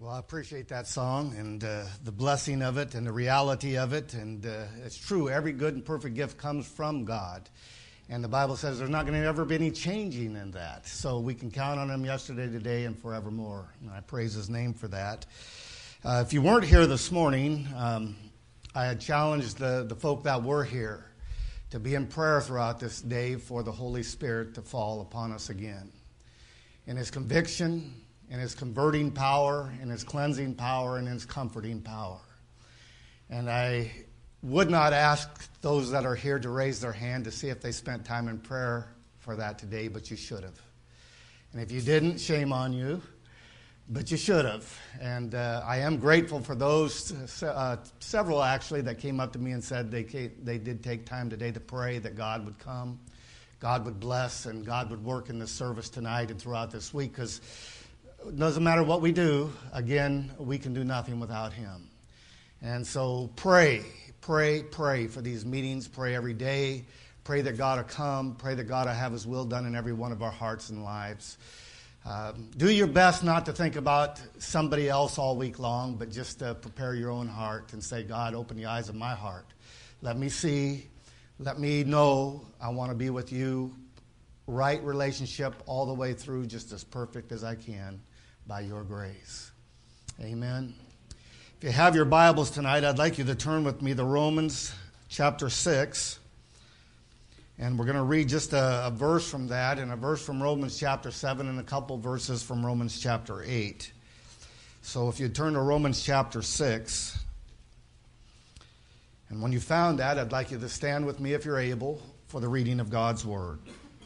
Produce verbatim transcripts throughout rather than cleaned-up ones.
Well, I appreciate that song and uh, the blessing of it and the reality of it. And uh, it's true, every good and perfect gift comes from God. And the Bible says there's not going to ever be any changing in that. So we can count on him yesterday, today, and forevermore. And I praise his name for that. Uh, if you weren't here this morning, um, I had challenged the, the folk that were here to be in prayer throughout this day for the Holy Spirit to fall upon us again. In his conviction, in his converting power, in his cleansing power, and in his comforting power. And I would not ask those that are here to raise their hand to see if they spent time in prayer for that today, but you should have. And if you didn't, shame on you, but you should have. And uh, I am grateful for those, uh, several actually, that came up to me and said they came, they did take time today to pray that God would come, God would bless, and God would work in this service tonight and throughout this week, because it doesn't matter what we do, again, we can do nothing without him. And so pray, pray, pray for these meetings. Pray every day. Pray that God will come. Pray that God will have his will done in every one of our hearts and lives. Um, do your best not to think about somebody else all week long, but just uh, prepare your own heart and say, God, open the eyes of my heart. Let me see. Let me know I want to be with you. Right relationship all the way through, just as perfect as I can by your grace. Amen. If you have your Bibles tonight, I'd like you to turn with me to Romans chapter six. And we're going to read just a, a verse from that, and a verse from Romans chapter seven, and a couple verses from Romans chapter eight. So if you turn to Romans chapter six, and when you found that, I'd like you to stand with me if you're able for the reading of God's Word.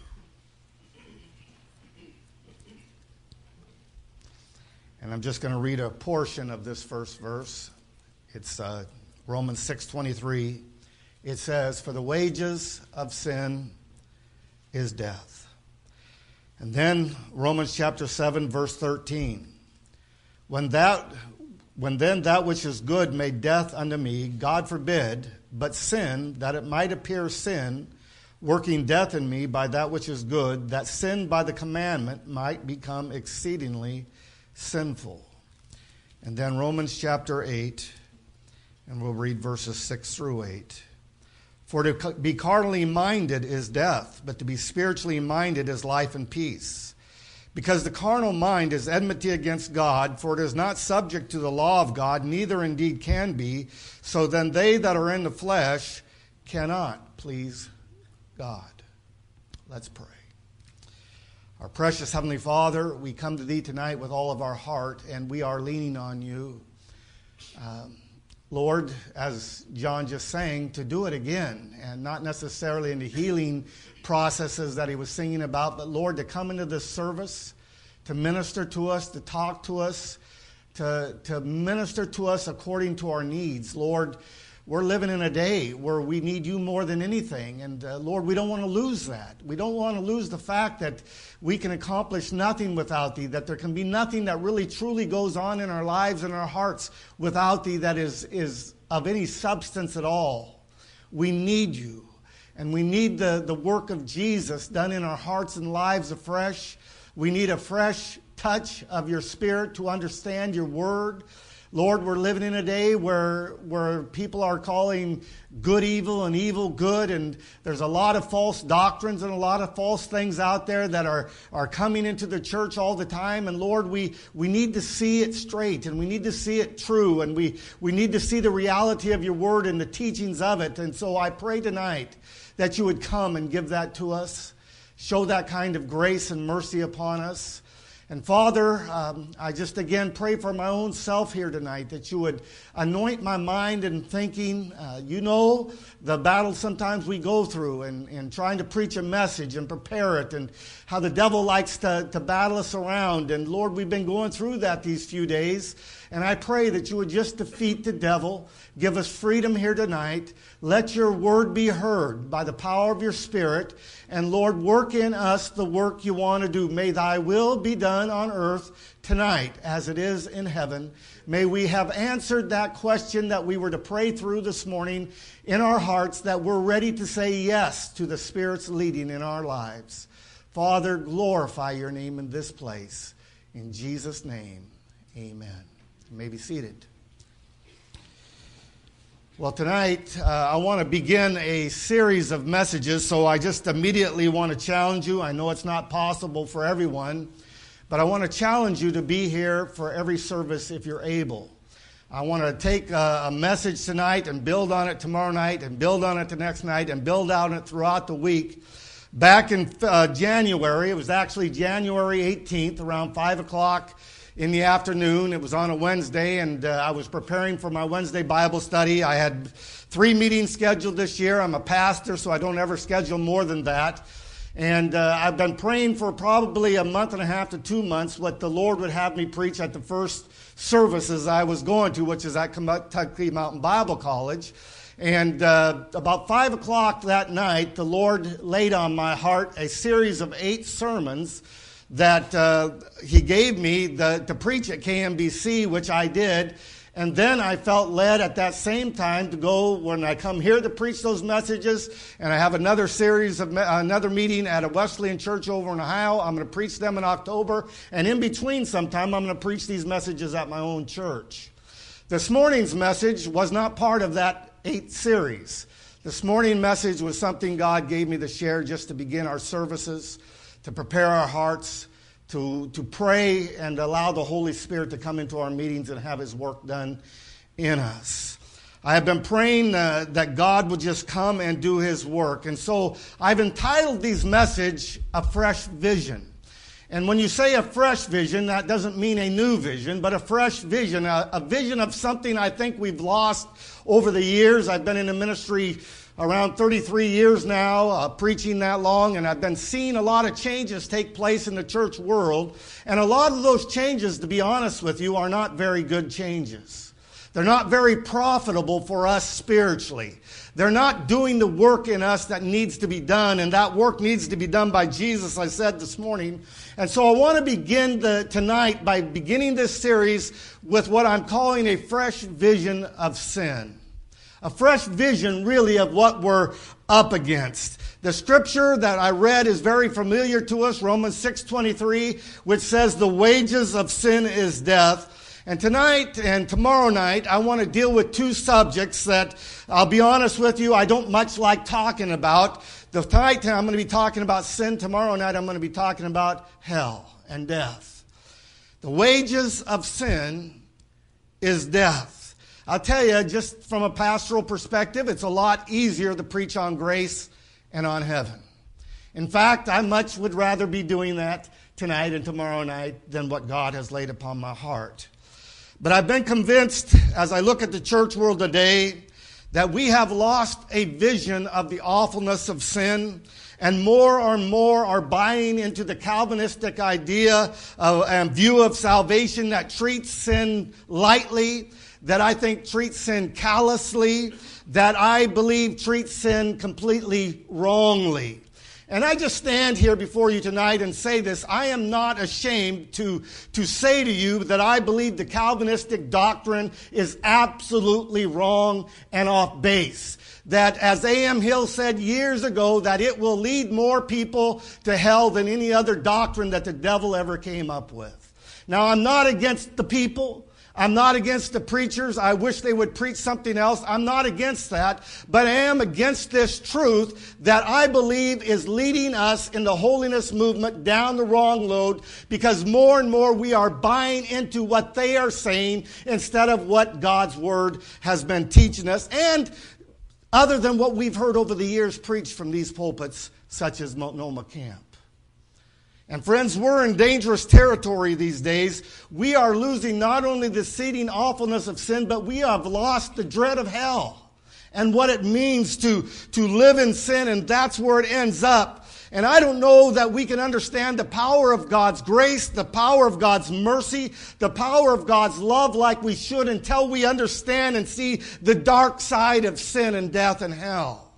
And I'm just going to read a portion of this first verse. It's uh, Romans six twenty-three. It says, "For the wages of sin is death." And then Romans chapter seven, verse thirteen. When that, when then that which is good made death unto me, God forbid, but sin, that it might appear sin, working death in me by that which is good, that sin by the commandment might become exceedingly sinful. And then Romans chapter eight, and we'll read verses six through eight. "For to be carnally minded is death, but to be spiritually minded is life and peace. Because the carnal mind is enmity against God, for it is not subject to the law of God, neither indeed can be. So then they that are in the flesh cannot please God." Let's pray. Our precious Heavenly Father, we come to Thee tonight with all of our heart, and we are leaning on You. Um, Lord, as John just sang, to do it again, and not necessarily in the healing processes that he was singing about, but Lord, to come into this service, to minister to us, to talk to us, to, to minister to us according to our needs. Lord, we're living in a day where we need You more than anything. And uh, Lord, we don't want to lose that. We don't want to lose the fact that we can accomplish nothing without Thee, that there can be nothing that really truly goes on in our lives and our hearts without Thee that is, is of any substance at all. We need You. And we need the, the work of Jesus done in our hearts and lives afresh. We need a fresh touch of Your Spirit to understand Your Word. Lord, we're living in a day where where people are calling good evil and evil good, and there's a lot of false doctrines and a lot of false things out there that are, are coming into the church all the time. And Lord, we, we need to see it straight, and we need to see it true, and we, we need to see the reality of Your Word and the teachings of it. And so I pray tonight that You would come and give that to us, show that kind of grace and mercy upon us. And Father, um, I just again pray for my own self here tonight, that You would anoint my mind and thinking. Uh, you know the battle sometimes we go through in, in trying to preach a message and prepare it, and how the devil likes to, to battle us around. And Lord, we've been going through that these few days. And I pray that You would just defeat the devil, give us freedom here tonight. Let Your word be heard by the power of Your Spirit. And Lord, work in us the work You want to do. May Thy will be done on earth tonight as it is in heaven. May we have answered that question that we were to pray through this morning in our hearts, that we're ready to say yes to the Spirit's leading in our lives. Father, glorify Your name in this place. In Jesus' name, amen. You may be seated. Well, tonight uh, I want to begin a series of messages, so I just immediately want to challenge you. I know it's not possible for everyone, but I want to challenge you to be here for every service if you're able. I want to take a, a message tonight and build on it tomorrow night and build on it the next night and build on it throughout the week. Back in uh, January, it was actually January eighteenth, around five o'clock in the afternoon. It was on a Wednesday, and uh, I was preparing for my Wednesday Bible study. I had three meetings scheduled this year. I'm a pastor, so I don't ever schedule more than that. And uh, I've been praying for probably a month and a half to two months what the Lord would have me preach at the first services I was going to, which is at Kentucky Mountain Bible College. And uh, about five o'clock that night, the Lord laid on my heart a series of eight sermons that uh, he gave me the, to preach at K M B C, which I did. And then I felt led at that same time to go, when I come here to preach those messages, and I have another series of, another meeting at a Wesleyan church over in Ohio. I'm going to preach them in October. And in between sometime, I'm going to preach these messages at my own church. This morning's message was not part of that eight series. This morning's message was something God gave me to share just to begin our services, to prepare our hearts, to, to pray and allow the Holy Spirit to come into our meetings and have His work done in us. I have been praying uh, that God would just come and do His work. And so I've entitled these message, A Fresh Vision. And when you say a fresh vision, that doesn't mean a new vision, but a fresh vision, a, a vision of something I think we've lost over the years. I've been in the ministry around thirty-three years now, uh, preaching that long, and I've been seeing a lot of changes take place in the church world. And a lot of those changes, to be honest with you, are not very good changes. They're not very profitable for us spiritually. They're not doing the work in us that needs to be done, and that work needs to be done by Jesus, I said this morning. And so I want to begin the, tonight by beginning this series with what I'm calling a fresh vision of sin. A fresh vision, really, of what we're up against. The scripture that I read is very familiar to us, Romans six twenty-three, which says the wages of sin is death. And tonight and tomorrow night, I want to deal with two subjects that, I'll be honest with you, I don't much like talking about. The tonight I'm going to be talking about sin. Tomorrow night I'm going to be talking about hell and death. The wages of sin is death. I'll tell you, just from a pastoral perspective, it's a lot easier to preach on grace and on heaven. In fact, I much would rather be doing that tonight and tomorrow night than what God has laid upon my heart. But I've been convinced, as I look at the church world today, that we have lost a vision of the awfulness of sin, and more and more are buying into the Calvinistic idea of, and view of salvation that treats sin lightly, that I think treats sin callously, that I believe treats sin completely wrongly. And I just stand here before you tonight and say this. I am not ashamed to, to say to you that I believe the Calvinistic doctrine is absolutely wrong and off base. That, as A M Hill said years ago, that it will lead more people to hell than any other doctrine that the devil ever came up with. Now, I'm not against the people. I'm not against the preachers. I wish they would preach something else. I'm not against that. But I am against this truth that I believe is leading us in the holiness movement down the wrong road, because more and more we are buying into what they are saying instead of what God's Word has been teaching us, and other than what we've heard over the years preached from these pulpits, such as Multnomah Camp. And friends, we're in dangerous territory these days. We are losing not only the seething awfulness of sin, but we have lost the dread of hell and what it means to, to live in sin, and that's where it ends up. And I don't know that we can understand the power of God's grace, the power of God's mercy, the power of God's love like we should until we understand and see the dark side of sin and death and hell.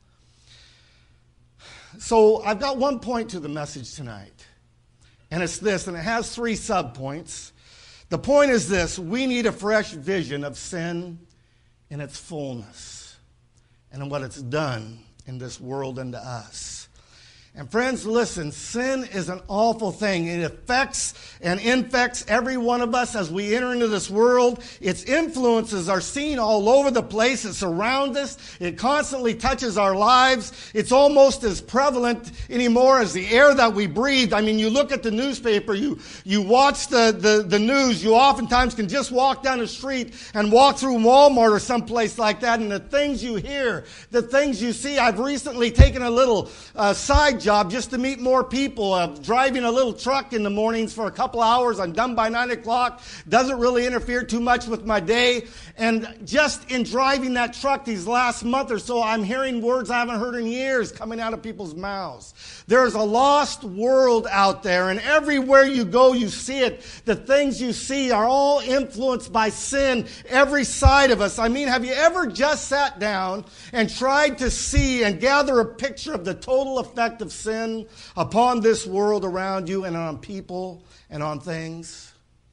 So I've got one point to the message tonight. And it's this, and it has three subpoints. The point is this: we need a fresh vision of sin in its fullness and in what it's done in this world and to us. And friends, listen, sin is an awful thing. It affects and infects every one of us as we enter into this world. Its influences are seen all over the place. It surrounds us. It constantly touches our lives. It's almost as prevalent anymore as the air that we breathe. I mean, you look at the newspaper, you, you watch the, the, the news, you oftentimes can just walk down the street and walk through Walmart or someplace like that, and the things you hear, the things you see. I've recently taken a little uh, side job just to meet more people. Uh, driving a little truck in the mornings for a couple hours. I'm done by nine o'clock. Doesn't really interfere too much with my day. And just in driving that truck these last month or so, I'm hearing words I haven't heard in years coming out of people's mouths. There's a lost world out there, and everywhere you go, you see it. The things you see are all influenced by sin, every side of us. I mean, have you ever just sat down and tried to see and gather a picture of the total effect of sin upon this world around you and on people and on things?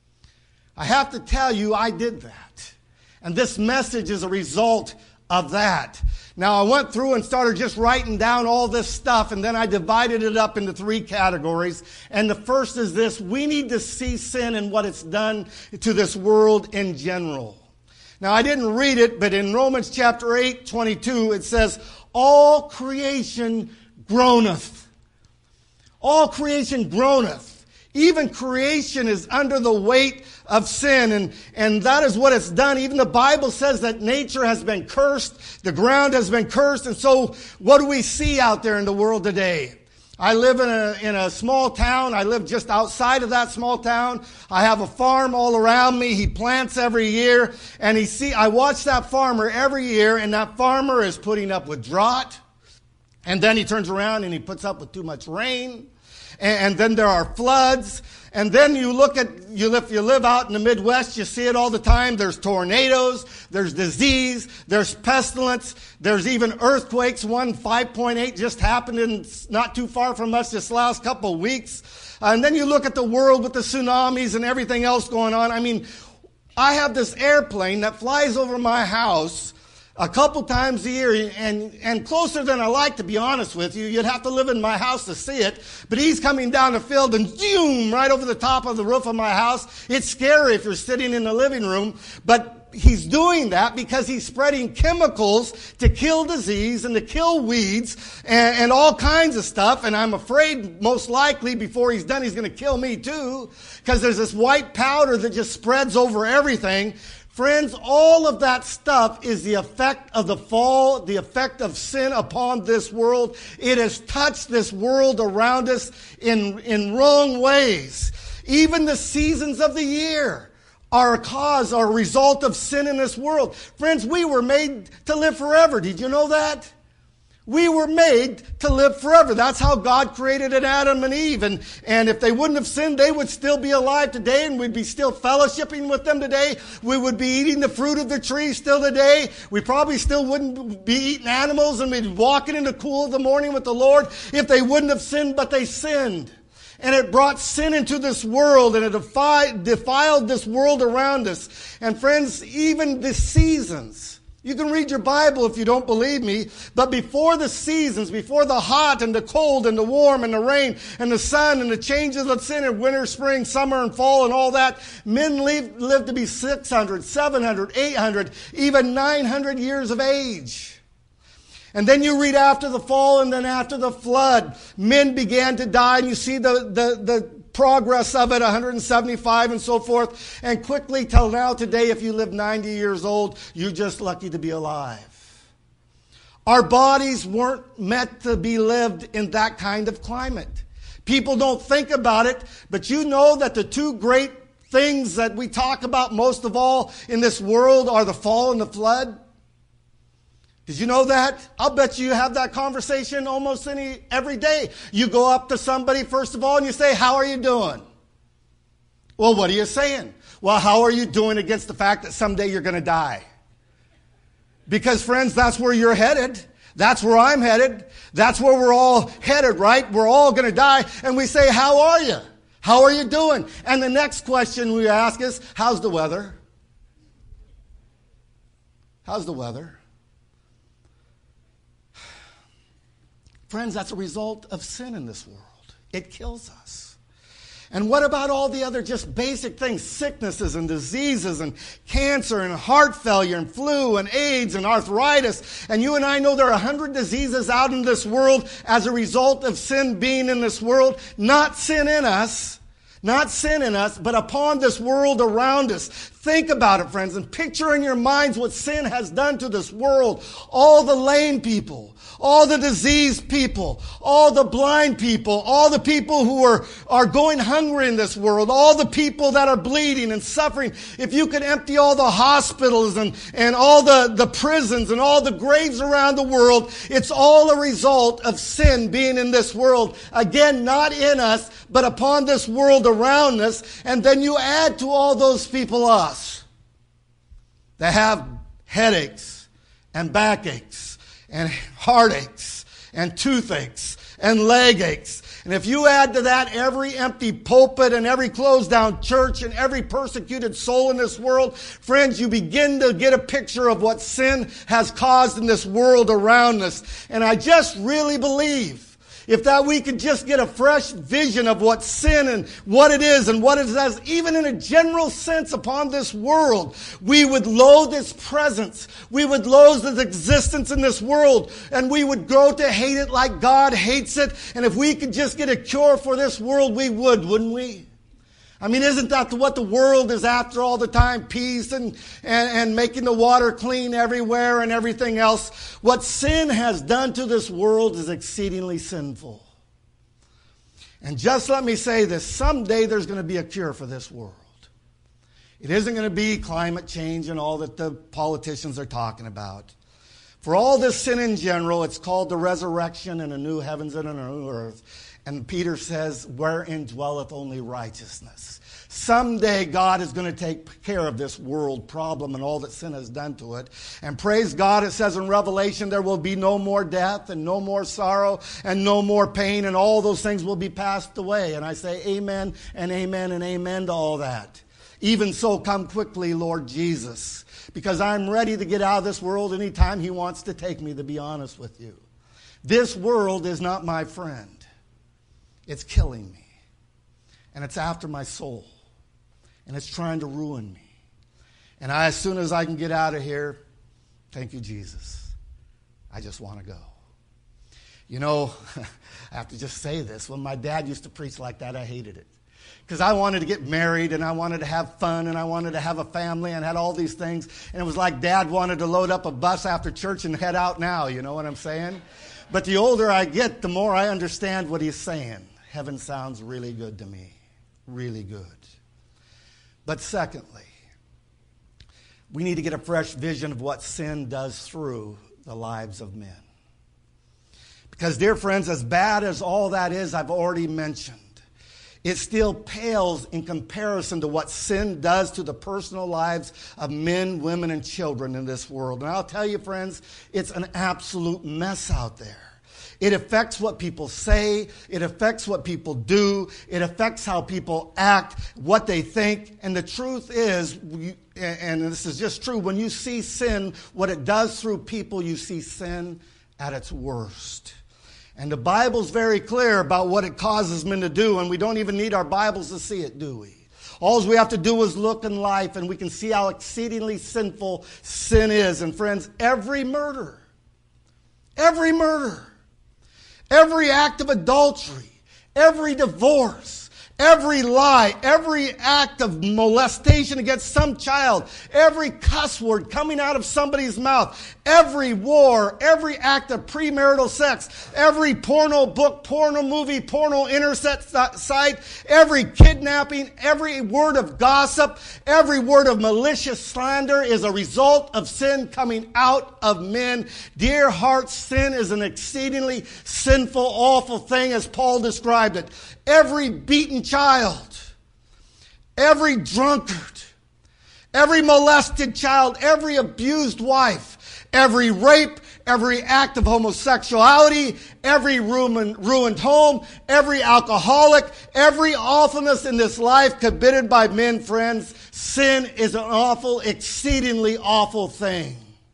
I have to tell you, I did that. And this message is a result of that. Now, I went through and started just writing down all this stuff, and then I divided it up into three categories. And the first is this: we need to see sin and what it's done to this world in general. Now, I didn't read it, but in Romans chapter eight, twenty-two, it says, all creation groaneth. All creation groaneth. Even creation is under the weight of sin, and, and that is what it's done. Even the Bible says that nature has been cursed, the ground has been cursed, and so what do we see out there in the world today? I live in a, in a small town. I live just outside of that small town. I have a farm all around me. He plants every year, and he see, I watch that farmer every year, and that farmer is putting up with drought, and then he turns around and he puts up with too much rain. And then there are floods. And then you look at, you if you live out in the Midwest, you see it all the time. There's tornadoes, there's disease, there's pestilence, there's even earthquakes. One five point eight just happened in not too far from us this last couple of weeks. And then you look at the world with the tsunamis and everything else going on. I mean, I have this airplane that flies over my house a couple times a year, and, and closer than I like, to be honest with you. You'd have to live in my house to see it. But he's coming down the field and zoom right over the top of the roof of my house. It's scary if you're sitting in the living room. But he's doing that because he's spreading chemicals to kill disease and to kill weeds and, and all kinds of stuff. And I'm afraid most likely before he's done, he's going to kill me too, because there's this white powder that just spreads over everything. Friends, all of that stuff is the effect of the fall, the effect of sin upon this world. It has touched this world around us in, in wrong ways. Even the seasons of the year are a cause or a result of sin in this world. Friends, we were made to live forever. Did you know that? We were made to live forever. That's how God created an Adam and Eve. And, and if they wouldn't have sinned, they would still be alive today, and we'd be still fellowshipping with them today. We would be eating the fruit of the tree still today. We probably still wouldn't be eating animals, and we'd be walking in the cool of the morning with the Lord if they wouldn't have sinned, but they sinned. And it brought sin into this world, and it defied, defiled this world around us. And friends, even the seasons. You can read your Bible if you don't believe me, but before the seasons, before the hot and the cold and the warm and the rain and the sun and the changes of sin in winter, spring, summer, and fall and all that, men lived, lived to be six hundred, seven hundred, eight hundred, even nine hundred years of age. And then you read after the fall and then after the flood, men began to die, and you see the, the, the progress of it, one hundred seventy-five and so forth. And quickly till now today, if you live ninety years old, you're just lucky to be alive. Our bodies weren't meant to be lived in that kind of climate. People don't think about it, but you know that the two great things that we talk about most of all in this world are the fall and the flood. Did you know that? I'll bet you have that conversation almost any every day. You go up to somebody, first of all, and you say, how are you doing? Well, what are you saying? Well, how are you doing against the fact that someday you're going to die? Because, friends, that's where you're headed. That's where I'm headed. That's where we're all headed, right? We're all going to die. And we say, how are you? How are you doing? And the next question we ask is, how's the weather? How's the weather? Friends, that's a result of sin in this world. It kills us. And what about all the other just basic things, sicknesses and diseases and cancer and heart failure and flu and AIDS and arthritis? And you and I know there are a hundred diseases out in this world as a result of sin being in this world. Not sin in us, not sin in us, but upon this world around us. Think about it, friends, and picture in your minds what sin has done to this world. All the lame people, all the diseased people, all the blind people, all the people who are, are going hungry in this world, all the people that are bleeding and suffering. If you could empty all the hospitals and, and all the, the prisons and all the graves around the world, it's all a result of sin being in this world. Again, not in us, but upon this world around us. And then you add to all those people us. They have headaches and backaches and heartaches and toothaches and leg aches. And if you add to that every empty pulpit and every closed down church and every persecuted soul in this world, friends, you begin to get a picture of what sin has caused in this world around us. And I just really believe if that we could just get a fresh vision of what sin and what it is and what it does, even in a general sense upon this world, we would loathe its presence. We would loathe its existence in this world. And we would grow to hate it like God hates it. And if we could just get a cure for this world, we would, wouldn't we? I mean, isn't that what the world is after all the time? Peace and, and, and making the water clean everywhere and everything else. What sin has done to this world is exceedingly sinful. And just let me say this, someday there's going to be a cure for this world. It isn't going to be climate change and all that the politicians are talking about. For all this sin in general, it's called the resurrection and a new heavens and a new earth. And Peter says, wherein dwelleth only righteousness. Someday God is going to take care of this world problem and all that sin has done to it. And praise God, it says in Revelation, there will be no more death and no more sorrow and no more pain, and all those things will be passed away. And I say amen and amen and amen to all that. Even so, come quickly, Lord Jesus, because I'm ready to get out of this world anytime He wants to take me, to be honest with you. This world is not my friend. It's killing me. And it's after my soul. And it's trying to ruin me. And I, as soon as I can get out of here, thank you, Jesus, I just want to go. You know, I have to just say this. When my dad used to preach like that, I hated it. Because I wanted to get married, and I wanted to have fun, and I wanted to have a family, and had all these things. And it was like Dad wanted to load up a bus after church and head out now, you know what I'm saying? But the older I get, the more I understand what he's saying. Heaven sounds really good to me. Really good. But secondly, we need to get a fresh vision of what sin does through the lives of men. Because, dear friends, as bad as all that is, I've already mentioned, it still pales in comparison to what sin does to the personal lives of men, women, and children in this world. And I'll tell you, friends, it's an absolute mess out there. It affects what people say. It affects what people do. It affects how people act, what they think. And the truth is, and this is just true, when you see sin, what it does through people, you see sin at its worst. And the Bible's very clear about what it causes men to do, and we don't even need our Bibles to see it, do we? All we have to do is look in life, and we can see how exceedingly sinful sin is. And friends, every murder, every murder, every act of adultery, every divorce, every lie, every act of molestation against some child, every cuss word coming out of somebody's mouth, every war, every act of premarital sex, every porno book, porno movie, porno internet site, every kidnapping, every word of gossip, every word of malicious slander is a result of sin coming out of men. Dear hearts, sin is an exceedingly sinful, awful thing, as Paul described it. Every beaten child, every drunkard, every molested child, every abused wife, every rape, every act of homosexuality, every ruined, ruined home, every alcoholic, every awfulness in this life committed by men, friends, sin is an awful, exceedingly awful thing.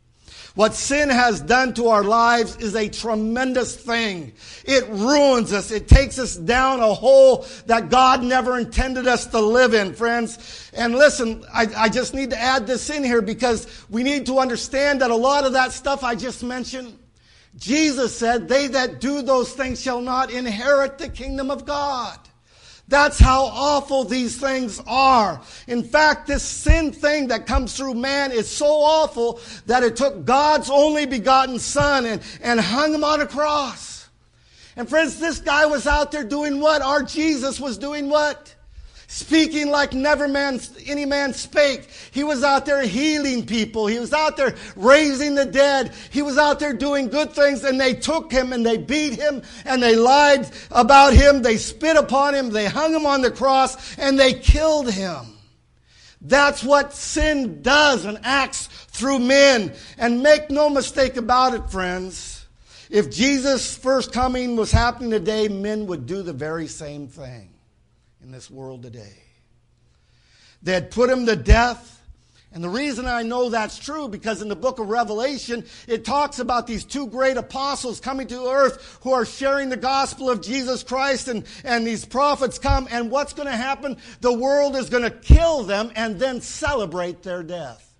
What sin has done to our lives is a tremendous thing. It ruins us. It takes us down a hole that God never intended us to live in, friends. And listen, I, I just need to add this in here because we need to understand that a lot of that stuff I just mentioned, Jesus said, they that do those things shall not inherit the kingdom of God. That's how awful these things are. In fact, this sin thing that comes through man is so awful that it took God's only begotten Son and, and hung him on a cross. And friends, this guy was out there doing what? Our Jesus was doing what? Speaking like never man, any man spake. He was out there healing people. He was out there raising the dead. He was out there doing good things, and they took him and they beat him and they lied about him. They spit upon him. They hung him on the cross and they killed him. That's what sin does and acts through men. And make no mistake about it, friends. If Jesus' first coming was happening today, men would do the very same thing in this world today. They had put him to death. And the reason I know that's true, because in the book of Revelation, it talks about these two great apostles coming to earth who are sharing the gospel of Jesus Christ, and, and these prophets come, and what's going to happen? The world is going to kill them and then celebrate their death.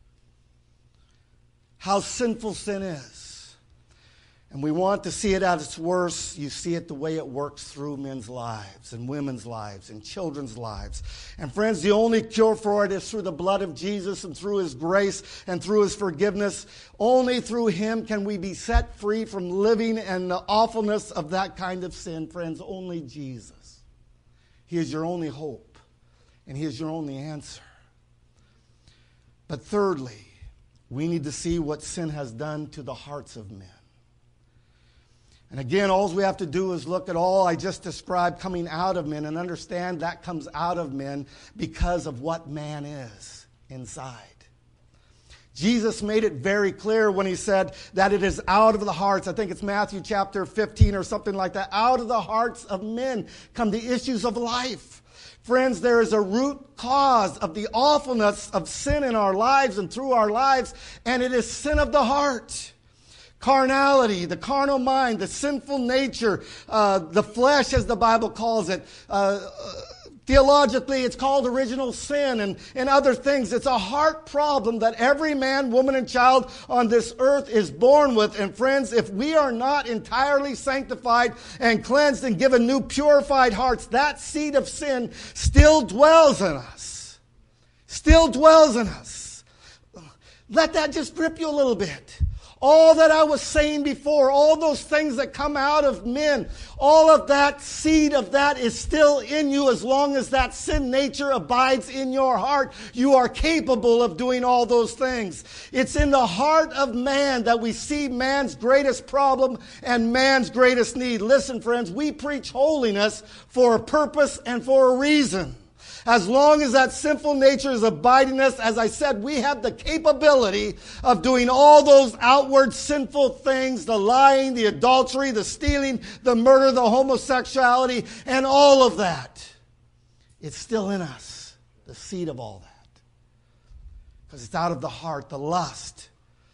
How sinful sin is. And we want to see it at its worst. You see it the way it works through men's lives and women's lives and children's lives. And friends, the only cure for it is through the blood of Jesus and through his grace and through his forgiveness. Only through him can we be set free from living in the awfulness of that kind of sin. Friends, only Jesus. He is your only hope, and he is your only answer. But thirdly, we need to see what sin has done to the hearts of men. And again, all we have to do is look at all I just described coming out of men and understand that comes out of men because of what man is inside. Jesus made it very clear when he said that it is out of the hearts. I think it's Matthew chapter fifteen or something like that. Out of the hearts of men come the issues of life. Friends, there is a root cause of the awfulness of sin in our lives and through our lives, and it is sin of the heart. Carnality, the carnal mind, the sinful nature, uh, the flesh, as the Bible calls it. Uh, uh, theologically, it's called original sin and, and other things. It's a heart problem that every man, woman, and child on this earth is born with. And friends, if we are not entirely sanctified and cleansed and given new purified hearts, that seed of sin still dwells in us. Still dwells in us. Let that just grip you a little bit. All that I was saying before, all those things that come out of men, all of that seed of that is still in you as long as that sin nature abides in your heart. You are capable of doing all those things. It's in the heart of man that we see man's greatest problem and man's greatest need. Listen, friends, we preach holiness for a purpose and for a reason. As long as that sinful nature is abiding us, as I said, we have the capability of doing all those outward sinful things, the lying, the adultery, the stealing, the murder, the homosexuality, and all of that. It's still in us, the seed of all that. Because it's out of the heart, the lust,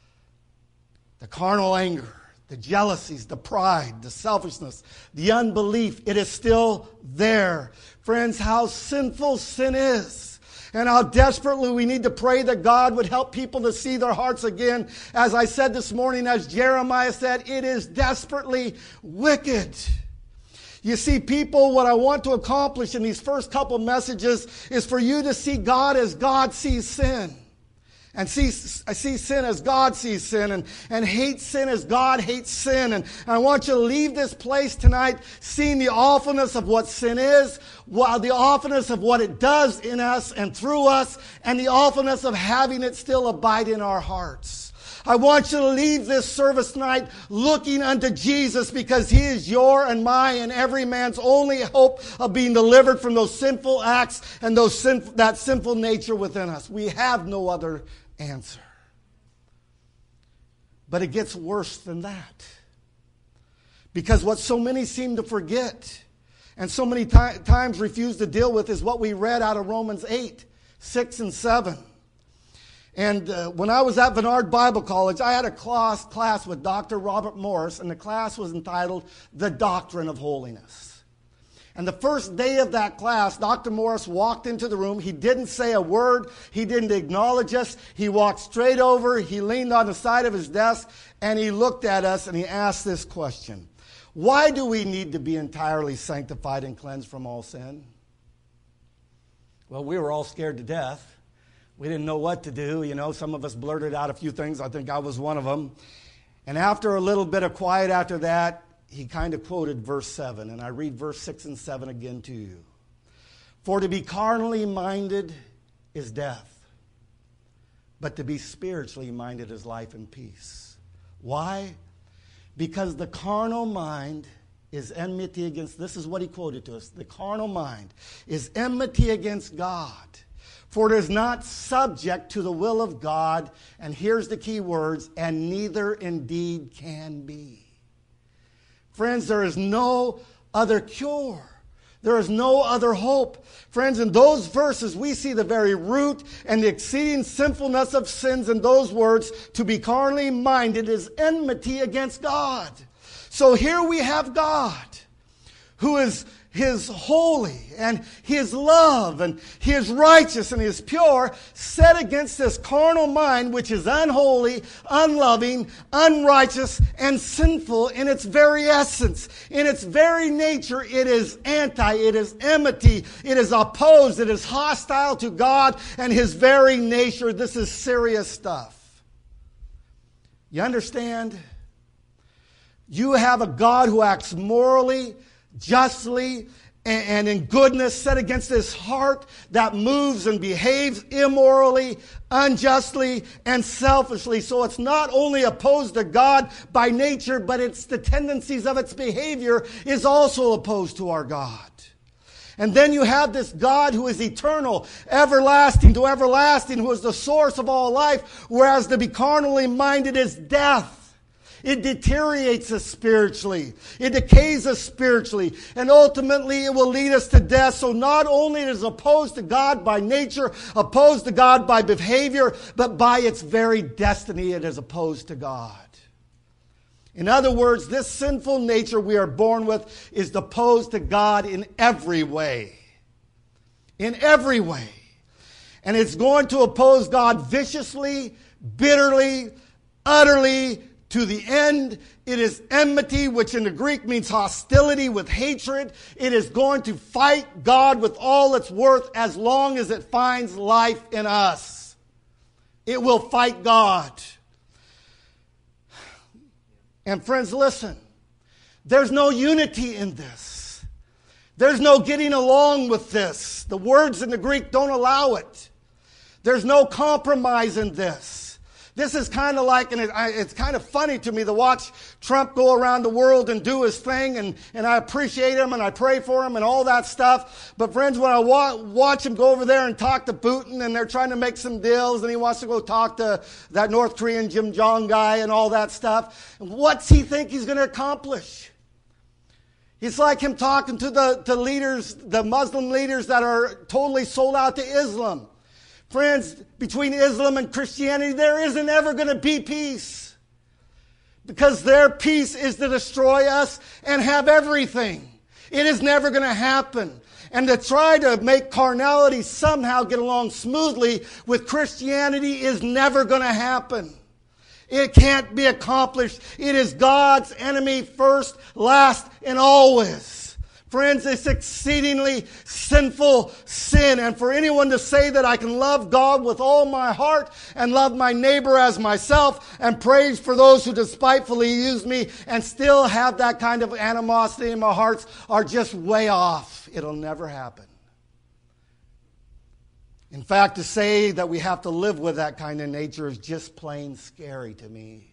the carnal anger, the jealousies, the pride, the selfishness, the unbelief. It is still there. Friends, how sinful sin is. And how desperately we need to pray that God would help people to see their hearts again. As I said this morning, as Jeremiah said, it is desperately wicked. You see, people, what I want to accomplish in these first couple messages is for you to see God as God sees sin. And see, I see sin as God sees sin, and, and hate sin as God hates sin. And, and I want you to leave this place tonight seeing the awfulness of what sin is, while the awfulness of what it does in us and through us, and the awfulness of having it still abide in our hearts. I want you to leave this service tonight looking unto Jesus, because he is your and my and every man's only hope of being delivered from those sinful acts and those sin, that sinful nature within us. We have no other answer. But it gets worse than that. Because what so many seem to forget and so many t- times refuse to deal with is what we read out of Romans eight, six and seven. And uh, when I was at Vennard Bible College, I had a class, class with Doctor Robert Morris, and the class was entitled The Doctrine of Holiness. And the first day of that class, Doctor Morris walked into the room. He didn't say a word. He didn't acknowledge us. He walked straight over. He leaned on the side of his desk, and he looked at us, and he asked this question: why do we need to be entirely sanctified and cleansed from all sin? Well, we were all scared to death. We didn't know what to do. You know, some of us blurted out a few things. I think I was one of them. And after a little bit of quiet after that, he kind of quoted verse seven, and I read verse six and seven again to you. For to be carnally minded is death, but to be spiritually minded is life and peace. Why? Because the carnal mind is enmity against, this is what he quoted to us, the carnal mind is enmity against God. For it is not subject to the will of God, and here's the key words, and neither indeed can be. Friends, there is no other cure. There is no other hope. Friends, in those verses, we see the very root and the exceeding sinfulness of sins in those words. To be carnally minded is enmity against God. So here we have God, who is His holy, and He is love, and He is righteous, and He is pure, set against this carnal mind, which is unholy, unloving, unrighteous, and sinful in its very essence. In its very nature, it is anti, it is enmity, it is opposed, it is hostile to God and His very nature. This is serious stuff. You understand? You have a God who acts morally, justly, and in goodness, set against this heart that moves and behaves immorally, unjustly, and selfishly. So it's not only opposed to God by nature, but it's the tendencies of its behavior is also opposed to our God. And then you have this God who is eternal, everlasting to everlasting, who is the source of all life, whereas to be carnally minded is death. It deteriorates us spiritually. It decays us spiritually. And ultimately, it will lead us to death. So not only is it opposed to God by nature, opposed to God by behavior, but by its very destiny, it is opposed to God. In other words, this sinful nature we are born with is opposed to God in every way. In every way. And it's going to oppose God viciously, bitterly, utterly, to the end. It is enmity, which in the Greek means hostility with hatred. It is going to fight God with all its worth as long as it finds life in us. It will fight God. And friends, listen. There's no unity in this. There's no getting along with this. The words in the Greek don't allow it. There's no compromise in this. This is kind of like, and it, I, it's kind of funny to me to watch Trump go around the world and do his thing, and, and I appreciate him, and I pray for him, and all that stuff. But friends, when I wa- watch him go over there and talk to Putin, and they're trying to make some deals, and he wants to go talk to that North Korean Kim Jong guy and all that stuff, what's he think he's going to accomplish? It's like him talking to the to leaders, the Muslim leaders that are totally sold out to Islam. Friends, between Islam and Christianity, there isn't ever going to be peace. Because their peace is to destroy us and have everything. It is never going to happen. And to try to make carnality somehow get along smoothly with Christianity is never going to happen. It can't be accomplished. It is God's enemy first, last, and always. Friends, it's exceedingly sinful sin. And for anyone to say that I can love God with all my heart and love my neighbor as myself and praise for those who despitefully use me and still have that kind of animosity in my hearts are just way off. It'll never happen. In fact, to say that we have to live with that kind of nature is just plain scary to me.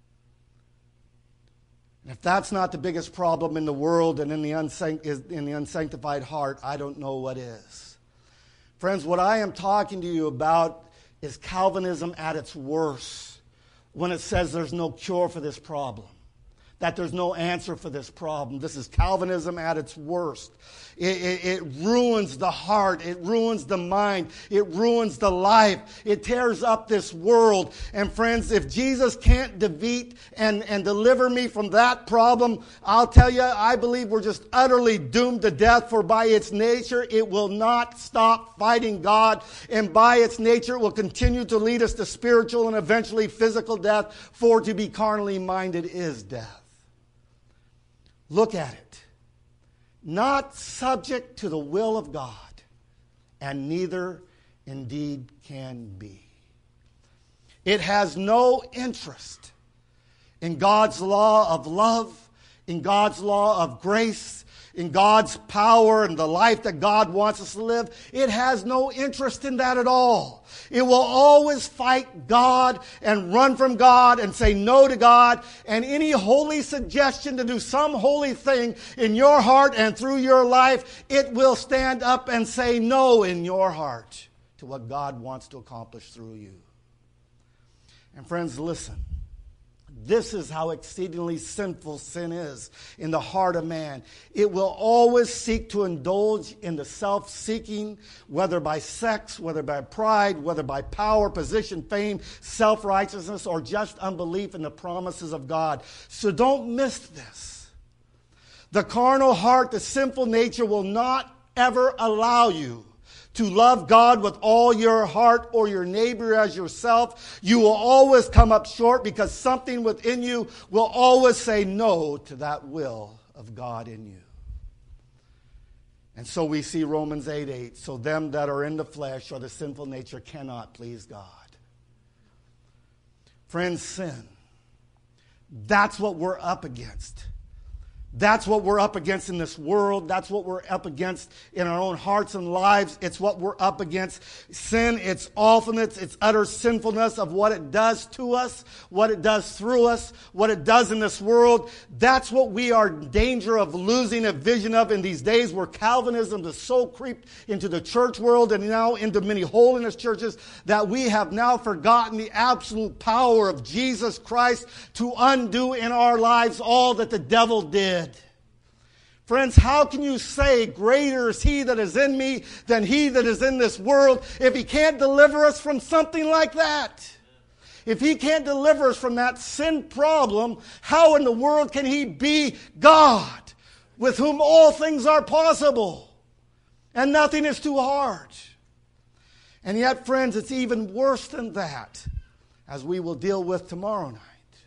And if that's not the biggest problem in the world and in the, unsanct- in the unsanctified heart, I don't know what is. Friends, what I am talking to you about is Calvinism at its worst when it says there's no cure for this problem. that there's no answer for this problem. This is Calvinism at its worst. It, it, it ruins the heart. It ruins the mind. It ruins the life. It tears up this world. And friends, if Jesus can't defeat and, and deliver me from that problem, I'll tell you, I believe we're just utterly doomed to death, for by its nature, it will not stop fighting God. And by its nature, it will continue to lead us to spiritual and eventually physical death, for to be carnally minded is death. Look at it. Not subject to the will of God, and neither indeed can be. It has no interest in God's law of love, in God's law of grace, in God's power and the life that God wants us to live. It has no interest in that at all. It will always fight God and run from God and say no to God. And any holy suggestion to do some holy thing in your heart and through your life, it will stand up and say no in your heart to what God wants to accomplish through you. And friends, listen. This is how exceedingly sinful sin is in the heart of man. It will always seek to indulge in the self-seeking, whether by sex, whether by pride, whether by power, position, fame, self-righteousness, or just unbelief in the promises of God. So don't miss this. The carnal heart, the sinful nature will not ever allow you to love God with all your heart or your neighbor as yourself. You will always come up short because something within you will always say no to that will of God in you. And so we see Romans eight eight. So them that are in the flesh or the sinful nature cannot please God. Friends, sin. That's what we're up against. That's what we're up against in this world. That's what we're up against in our own hearts and lives. It's what we're up against. Sin, its awfulness, its utter sinfulness of what it does to us, what it does through us, what it does in this world. That's what we are in danger of losing a vision of in these days where Calvinism is so creeped into the church world and now into many holiness churches that we have now forgotten the absolute power of Jesus Christ to undo in our lives all that the devil did. Friends, how can you say greater is he that is in me than he that is in this world if he can't deliver us from something like that? If he can't deliver us from that sin problem, how in the world can he be God, with whom all things are possible and nothing is too hard? And yet, friends, it's even worse than that, as we will deal with tomorrow night.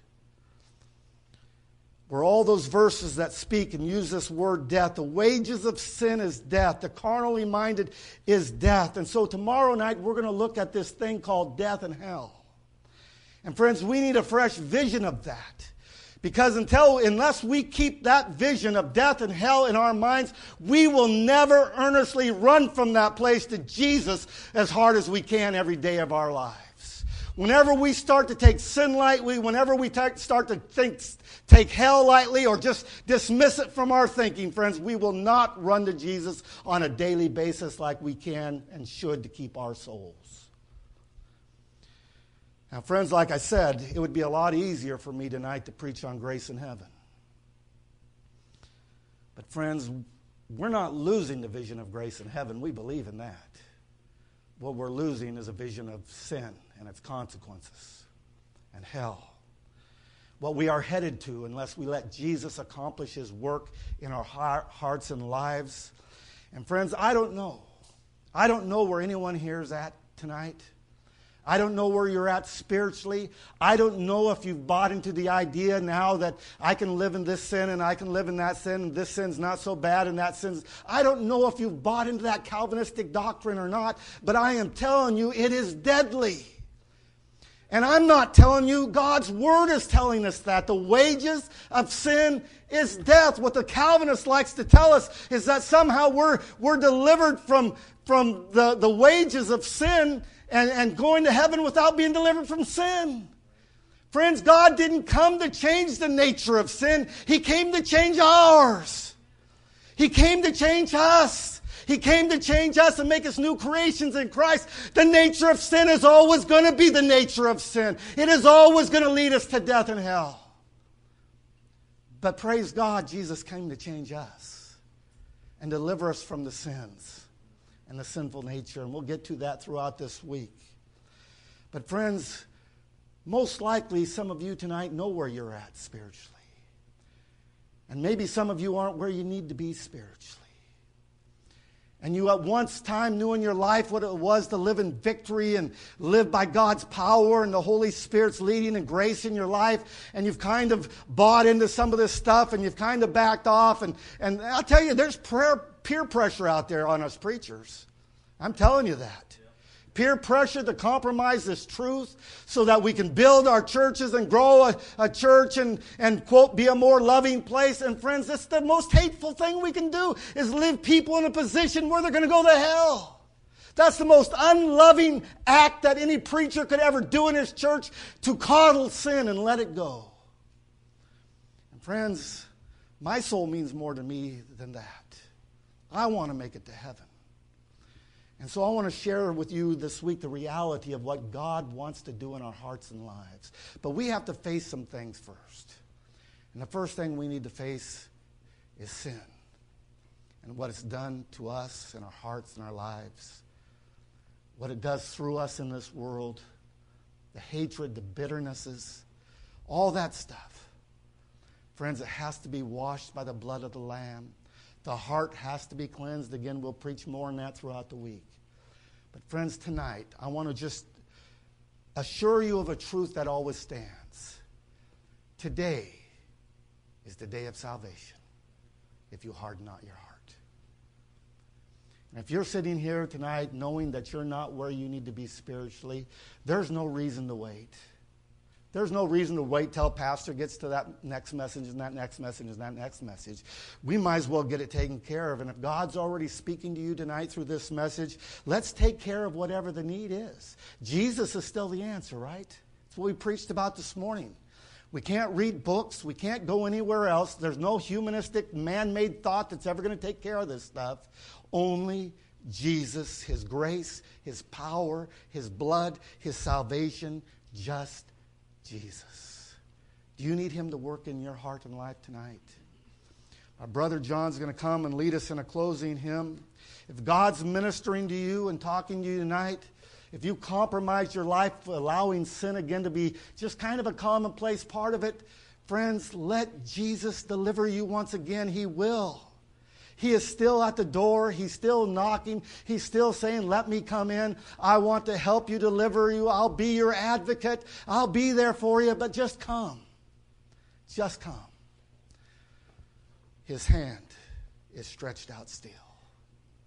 Where all those verses that speak and use this word death, the wages of sin is death, the carnally minded is death. And so tomorrow night we're going to look at this thing called death and hell. And friends, we need a fresh vision of that. Because until, unless we keep that vision of death and hell in our minds, we will never earnestly run from that place to Jesus as hard as we can every day of our lives. Whenever we start to take sin lightly, whenever we t- start to think, take hell lightly or just dismiss it from our thinking, friends, we will not run to Jesus on a daily basis like we can and should to keep our souls. Now, friends, like I said, it would be a lot easier for me tonight to preach on grace in heaven. But friends, we're not losing the vision of grace in heaven. We believe in that. What we're losing is a vision of sin and its consequences and hell. What we are headed to unless we let Jesus accomplish his work in our hearts and lives. And friends, I don't know. I don't know where anyone here is at tonight. I don't know where you're at spiritually. I don't know if you've bought into the idea now that I can live in this sin and I can live in that sin and this sin's not so bad and that sin's... I don't know if you've bought into that Calvinistic doctrine or not, but I am telling you it is deadly. And I'm not telling you, God's Word is telling us that. The wages of sin is death. What the Calvinist likes to tell us is that somehow we're, we're delivered from, from the, the wages of sin and, and going to heaven without being delivered from sin. Friends, God didn't come to change the nature of sin. He came to change ours. He came to change us. He came to change us and make us new creations in Christ. The nature of sin is always going to be the nature of sin. It is always going to lead us to death and hell. But praise God, Jesus came to change us and deliver us from the sins and the sinful nature. And we'll get to that throughout this week. But friends, most likely some of you tonight know where you're at spiritually. And maybe some of you aren't where you need to be spiritually. And you at once time knew in your life what it was to live in victory and live by God's power and the Holy Spirit's leading and grace in your life. And you've kind of bought into some of this stuff and you've kind of backed off. And, and I'll tell you, there's prayer, peer pressure out there on us preachers. I'm telling you that. Peer pressure to compromise this truth so that we can build our churches and grow a, a church and, and, quote, be a more loving place. And friends, that's the most hateful thing we can do is leave people in a position where they're going to go to hell. That's the most unloving act that any preacher could ever do in his church, to coddle sin and let it go. And friends, my soul means more to me than that. I want to make it to heaven. And so I want to share with you this week the reality of what God wants to do in our hearts and lives. But we have to face some things first. And the first thing we need to face is sin and what it's done to us in our hearts and our lives, what it does through us in this world, the hatred, the bitternesses, all that stuff. Friends, it has to be washed by the blood of the Lamb. The heart has to be cleansed. Again, we'll preach more on that throughout the week. But friends, tonight, I want to just assure you of a truth that always stands. Today is the day of salvation if you harden not your heart. And if you're sitting here tonight knowing that you're not where you need to be spiritually, there's no reason to wait. There's no reason to wait till pastor gets to that next message and that next message and that next message. We might as well get it taken care of. And if God's already speaking to you tonight through this message, let's take care of whatever the need is. Jesus is still the answer, right? That's what we preached about this morning. We can't read books. We can't go anywhere else. There's no humanistic, man-made thought that's ever going to take care of this stuff. Only Jesus, His grace, His power, His blood, His salvation, just Jesus. Do you need Him to work in your heart and life tonight? Our brother John's going to come and lead us in a closing hymn. If God's ministering to you and talking to you tonight, if you compromise your life allowing sin again to be just kind of a commonplace part of it, friends, let Jesus deliver you once again. He will. He is still at the door. He's still knocking. He's still saying, let me come in. I want to help you, deliver you. I'll be your advocate. I'll be there for you, but just come. Just come. His hand is stretched out still.